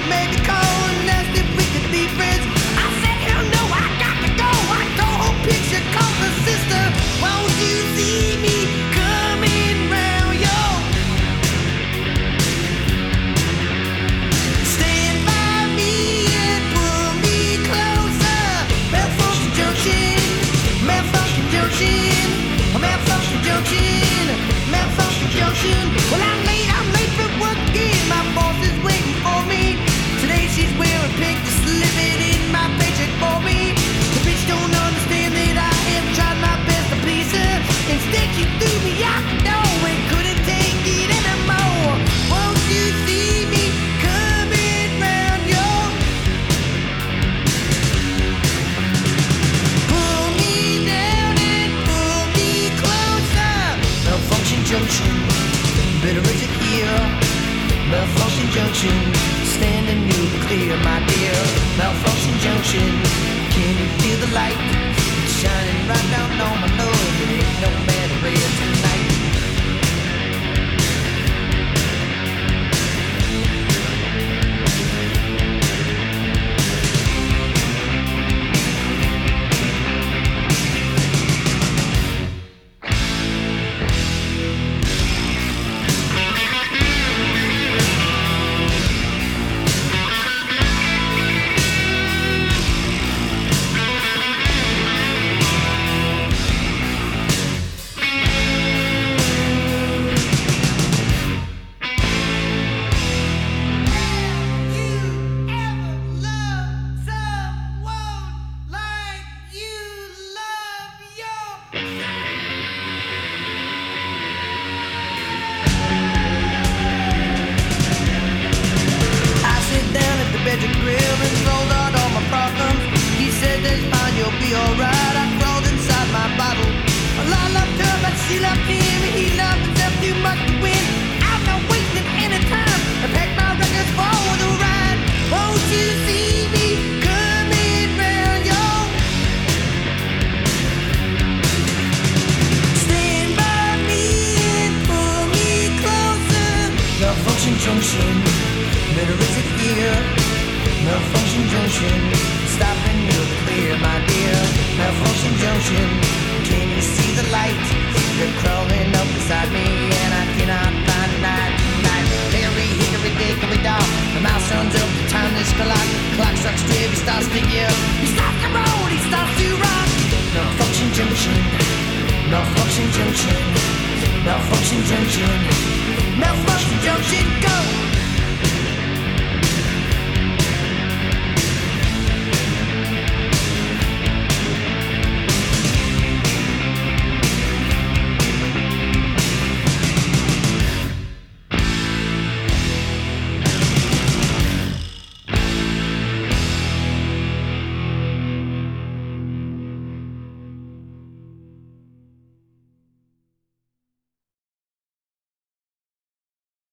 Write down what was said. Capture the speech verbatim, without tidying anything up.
made the call and asked if we could be friends. I said, hell no, I got to go. I go home, picture, call the sister. Won't you see me coming round, yo? Stand by me and pull me closer. Malfunction junction, malfunction junction, malfunction junction, malfunction junction. Well, I'm late, I'm late for work again. My boss is waiting for me. Today she's wearing pink to slip it in my paycheck for me. The bitch don't understand that I have tried my best to please her. Instead she threw me out the door and couldn't take it anymore. Won't you see me coming round, yo? Pull me down and pull me closer. Malfunction junction, better is it here? Malfunction junction, standing new clear, my dear. Malfunction junction, can you feel the light? It's shining right down on my nose. It ain't no matter where tonight. Malfunction junction, malfunction junction, go!